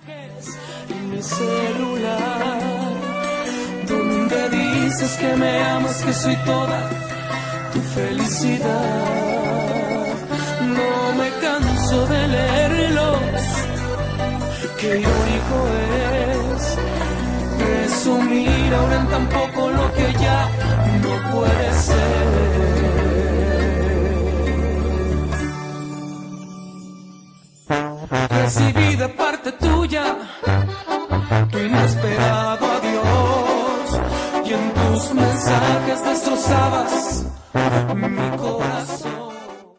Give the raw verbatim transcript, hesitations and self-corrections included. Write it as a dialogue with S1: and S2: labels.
S1: En mi celular, donde dices que me amas, que soy toda tu felicidad. No me canso de leerlos, que irónico es presumir ahora en tan poco lo que ya no puede ser. Recibí de parte tuya tu inesperado adiós, y en tus mensajes destrozabas mi